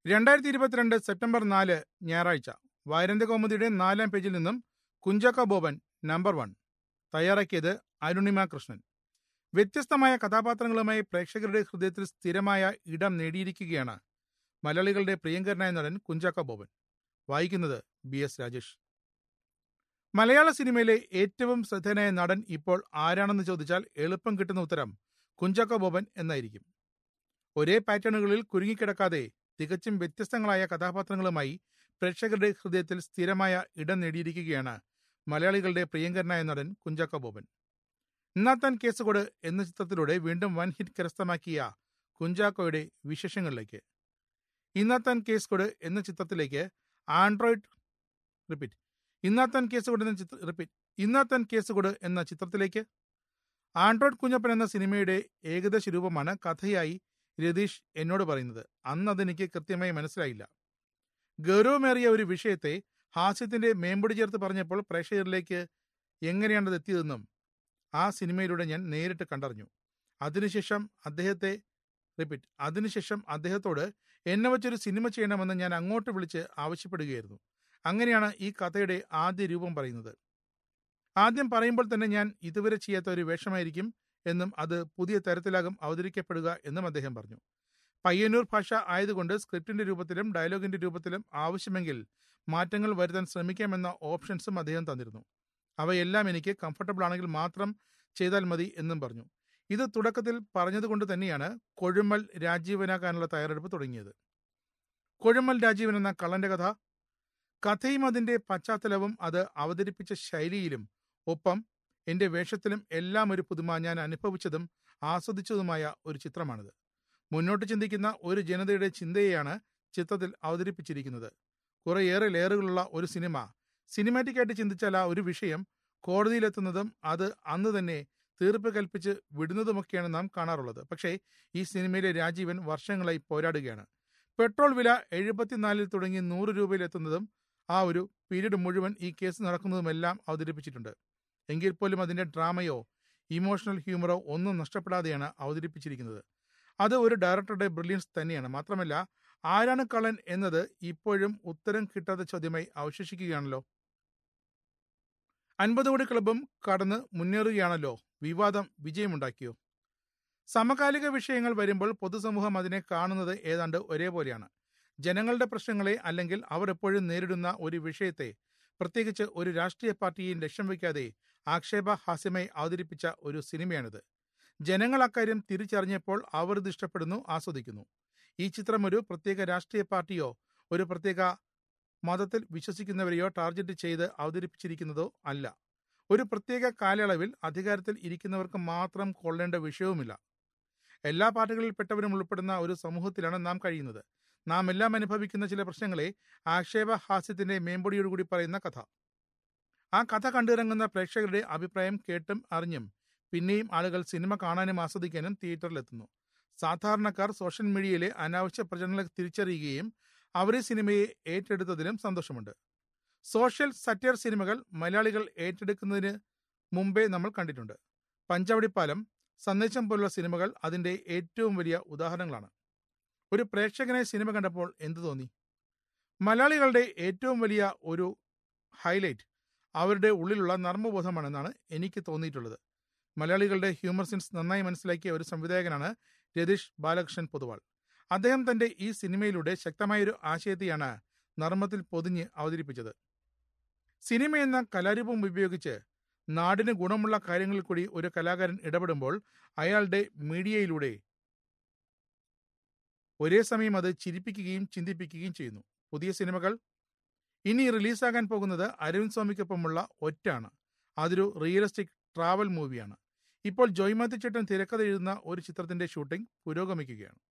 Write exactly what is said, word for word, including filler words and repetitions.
രണ്ടായിരത്തി ഇരുപത്തിരണ്ട് സെപ്റ്റംബർ നാല് ഞായറാഴ്ച. വാരാന്ത്യ കൗമുദിയുടെ നാലാം പേജിൽ നിന്നും കുഞ്ചാക്കോ ബോബൻ നമ്പർ വൺ. തയ്യാറാക്കിയത് അരുണിമ കൃഷ്ണൻ. വ്യത്യസ്തമായ കഥാപാത്രങ്ങളുമായി പ്രേക്ഷകരുടെ ഹൃദയത്തിൽ സ്ഥിരമായ ഇടം നേടിയിരിക്കുകയാണ് മലയാളികളുടെ പ്രിയങ്കരനായ നടൻ കുഞ്ചാക്കോ ബോബൻ. വായിക്കുന്നത് ബി എസ് രാജേഷ്. മലയാള സിനിമയിലെ ഏറ്റവും ശ്രദ്ധേയനായ നടൻ ഇപ്പോൾ ആരാണെന്ന് ചോദിച്ചാൽ എളുപ്പം കിട്ടുന്ന ഉത്തരം കുഞ്ചാക്കോ ബോബൻ എന്നായിരിക്കും. ഒരേ പാറ്റേണുകളിൽ കുരുങ്ങിക്കിടക്കാതെ തികച്ചും വ്യത്യസ്തങ്ങളായ കഥാപാത്രങ്ങളുമായി പ്രേക്ഷകരുടെ ഹൃദയത്തിൽ സ്ഥിരമായ ഇടം നേടിയിരിക്കുകയാണ് മലയാളികളുടെ പ്രിയങ്കരനായ നടൻ കുഞ്ചാക്കോ ബോബൻ. ഇന്നാത്താൻ കേസുകൊട് എന്ന ചിത്രത്തിലൂടെ വീണ്ടും വൻ ഹിറ്റ് കരസ്ഥമാക്കിയ കുഞ്ചാക്കോയുടെ വിശേഷങ്ങളിലേക്ക്. ഇന്നാത്താൻ കേസുകൊട് എന്ന ചിത്രത്തിലേക്ക് ആൻഡ്രോയിഡ് റിപ്പീറ്റ് ഇന്നാത്താൻ കേസുകൊട് എന്ന ചിത്ര റിപ്പീറ്റ് ഇന്നാത്താൻ കേസുകൊട് എന്ന ചിത്രത്തിലേക്ക് ആൻഡ്രോയിഡ് കുഞ്ഞപ്പൻ എന്ന സിനിമയുടെ ഏകദേശ രൂപമാണ് കഥയായി രതീഷ് എന്നോട് പറയുന്നത്. അന്ന് അതെനിക്ക് കൃത്യമായി മനസ്സിലായില്ല. ഗൗരവമേറിയ ഒരു വിഷയത്തെ ഹാസ്യത്തിന്റെ മേമ്പൊടി ചേർത്ത് പറഞ്ഞപ്പോൾ പ്രേക്ഷകരിലേക്ക് എങ്ങനെയാണത് എത്തിയതെന്നും ആ സിനിമയിലൂടെ ഞാൻ നേരിട്ട് കണ്ടറിഞ്ഞു. അതിനുശേഷം അദ്ദേഹത്തെ റിപ്പീറ്റ് അതിനുശേഷം അദ്ദേഹത്തോട് എന്നെ വച്ചൊരു സിനിമ ചെയ്യണമെന്ന് ഞാൻ അങ്ങോട്ട് വിളിച്ച് ആവശ്യപ്പെടുകയായിരുന്നു. അങ്ങനെയാണ് ഈ കഥയുടെ ആദ്യ രൂപം പറയുന്നത്. ആദ്യം പറയുമ്പോൾ തന്നെ ഞാൻ ഇതുവരെ ചെയ്യാത്ത ഒരു വേഷമായിരിക്കും എന്നും അത് പുതിയ തരത്തിലാകും അവതരിക്കപ്പെടുക എന്നും അദ്ദേഹം പറഞ്ഞു. പയ്യന്നൂർ ഭാഷ ആയതുകൊണ്ട് സ്ക്രിപ്റ്റിന്റെ രൂപത്തിലും ഡയലോഗിന്റെ രൂപത്തിലും ആവശ്യമെങ്കിൽ മാറ്റങ്ങൾ വരുത്താൻ ശ്രമിക്കാമെന്ന ഓപ്ഷൻസും അദ്ദേഹം തന്നിരുന്നു. അവയെല്ലാം എനിക്ക് കംഫർട്ടബിൾ ആണെങ്കിൽ മാത്രം ചെയ്താൽ മതി എന്നും പറഞ്ഞു. ഇത് തുടക്കത്തിൽ പറഞ്ഞതുകൊണ്ട് തന്നെയാണ് കൊഴുമൽ രാജീവനാകാനുള്ള തയ്യാറെടുപ്പ് തുടങ്ങിയത്. കൊഴുമൽ രാജീവൻ എന്ന കള്ളന്റെ കഥ, കഥയും അതിന്റെ പശ്ചാത്തലവും അത് അവതരിപ്പിച്ച ശൈലിയിലും ഒപ്പം എന്റെ വേഷത്തിലും എല്ലാം ഒരു പുതുമ ഞാൻ അനുഭവിച്ചതും ആസ്വദിച്ചതുമായ ഒരു ചിത്രമാണിത്. മുന്നോട്ട് ചിന്തിക്കുന്ന ഒരു ജനതയുടെ ചിന്തയെയാണ് ചിത്രത്തിൽ അവതരിപ്പിച്ചിരിക്കുന്നത്. കുറേയേറെ ലെയറുകളുള്ള ഒരു സിനിമ സിനിമാറ്റിക്കായിട്ട് ചിന്തിച്ചാൽ ആ ഒരു വിഷയം കോടതിയിലെത്തുന്നതും അത് അന്ന് തന്നെ തീർപ്പ് കൽപ്പിച്ച് വിടുന്നതുമൊക്കെയാണ് നാം കാണാറുള്ളത്. പക്ഷേ ഈ സിനിമയിലെ രാജീവൻ വർഷങ്ങളായി പോരാടുകയാണ്. പെട്രോൾ വില എഴുപത്തിനാലിൽ തുടങ്ങി നൂറ് രൂപയിലെത്തുന്നതും ആ ഒരു പീരീഡ് മുഴുവൻ ഈ കേസ് നടക്കുന്നതുമെല്ലാം അവതരിപ്പിച്ചിട്ടുണ്ട്. എങ്കിൽ പോലും അതിന്റെ ഡ്രാമയോ ഇമോഷണൽ ഹ്യൂമറോ ഒന്നും നഷ്ടപ്പെടാതെയാണ് അവതരിപ്പിച്ചിരിക്കുന്നത്. അത് ഒരു ഡയറക്ടറുടെ ബ്രില്യൻസ് തന്നെയാണ്. മാത്രമല്ല, ആരാണ് കള്ളൻ എന്നത് ഇപ്പോഴും ഉത്തരം കിട്ടാത്ത ചോദ്യമായി അവശേഷിക്കുകയാണല്ലോ. അൻപത് കോടി ക്ലബും കടന്ന് മുന്നേറുകയാണല്ലോ. വിവാദം വിജയമുണ്ടാക്കിയോ? സമകാലിക വിഷയങ്ങൾ വരുമ്പോൾ പൊതുസമൂഹം അതിനെ കാണുന്നത് ഏതാണ്ട് ഒരേപോലെയാണ്. ജനങ്ങളുടെ പ്രശ്നങ്ങളെ അല്ലെങ്കിൽ അവർ എപ്പോഴും നേരിടുന്ന ഒരു വിഷയത്തെ, പ്രത്യേകിച്ച് ഒരു രാഷ്ട്രീയ പാർട്ടിയെയും ലക്ഷ്യം വയ്ക്കാതെ ആക്ഷേപഹാസ്യമായി അവതരിപ്പിച്ച ഒരു സിനിമയാണിത്. ജനങ്ങൾ അക്കാര്യം തിരിച്ചറിഞ്ഞപ്പോൾ അവർ ഇത് ഇഷ്ടപ്പെടുന്നു, ആസ്വദിക്കുന്നു. ഈ ചിത്രം ഒരു പ്രത്യേക രാഷ്ട്രീയ പാർട്ടിയോ ഒരു പ്രത്യേക മതത്തിൽ വിശ്വസിക്കുന്നവരെയോ ടാർഗറ്റ് ചെയ്ത് അവതരിപ്പിച്ചിരിക്കുന്നതോ അല്ല. ഒരു പ്രത്യേക കാലയളവിൽ അധികാരത്തിൽ ഇരിക്കുന്നവർക്ക് മാത്രം കൊള്ളേണ്ട വിഷയവുമില്ല. എല്ലാ പാർട്ടികളിൽപ്പെട്ടവരും ഉൾപ്പെടുന്ന ഒരു സമൂഹത്തിലാണ് നാം കഴിയുന്നത്. നാം എല്ലാം അനുഭവിക്കുന്ന ചില പ്രശ്നങ്ങളെ ആക്ഷേപഹാസ്യത്തിന്റെ മേമ്പൊടിയോടുകൂടി പറയുന്ന കഥ. ആ കഥ കണ്ടിറങ്ങുന്ന പ്രേക്ഷകരുടെ അഭിപ്രായം കേട്ടും അറിഞ്ഞും പിന്നെയും ആളുകൾ സിനിമ കാണാനും ആസ്വദിക്കാനും തിയേറ്ററിലെത്തുന്നു. സാധാരണക്കാർ സോഷ്യൽ മീഡിയയിലെ അനാവശ്യ പ്രചരണങ്ങൾ തിരിച്ചറിയുകയും അവരെ സിനിമയെ ഏറ്റെടുത്തതിലും സന്തോഷമുണ്ട്. സോഷ്യൽ സറ്റയർ സിനിമകൾ മലയാളികൾ ഏറ്റെടുക്കുന്നതിന് മുമ്പേ നമ്മൾ കണ്ടിട്ടുണ്ട്. പഞ്ചവടിപ്പാലം, സന്ദേശം പോലുള്ള സിനിമകൾ അതിന്റെ ഏറ്റവും വലിയ ഉദാഹരണങ്ങളാണ്. ഒരു പ്രേക്ഷകനെ സിനിമ കണ്ടപ്പോൾ എന്തു തോന്നി? മലയാളികളുടെ ഏറ്റവും വലിയ ഒരു ഹൈലൈറ്റ് അവരുടെ ഉള്ളിലുള്ള നർമ്മബോധമാണെന്നാണ് എനിക്ക് തോന്നിയിട്ടുള്ളത്. മലയാളികളുടെ ഹ്യൂമർ സെൻസ് നന്നായി മനസ്സിലാക്കിയ ഒരു സംവിധായകനാണ് രതീഷ് ബാലകൃഷ്ണൻ പൊതുവാൾ. അദ്ദേഹം തന്റെ ഈ സിനിമയിലൂടെ ശക്തമായൊരു ആശയത്തെയാണ് നർമ്മത്തിൽ പൊതിഞ്ഞ് അവതരിപ്പിച്ചത്. സിനിമ എന്ന കലാരൂപം ഉപയോഗിച്ച് നാടിന് ഗുണമുള്ള കാര്യങ്ങളിൽ കൂടി ഒരു കലാകാരൻ ഇടപെടുമ്പോൾ അയാളുടെ മീഡിയയിലൂടെ ഒരേ സമയം അത് ചിരിപ്പിക്കുകയും ചിന്തിപ്പിക്കുകയും ചെയ്യുന്നു. പുതിയ സിനിമകൾ ഇനി റിലീസാകാൻ പോകുന്നത് അരവിന്ദ് സ്വാമിക്കൊപ്പമുള്ള ഒറ്റാണ്. അതൊരു റിയലിസ്റ്റിക് ട്രാവൽ മൂവിയാണ്. ഇപ്പോൾ ജോയ് മാത്യു ചേട്ടൻ തിരക്കഥ എഴുതുന്ന ഒരു ചിത്രത്തിന്റെ ഷൂട്ടിംഗ് പുരോഗമിക്കുകയാണ്.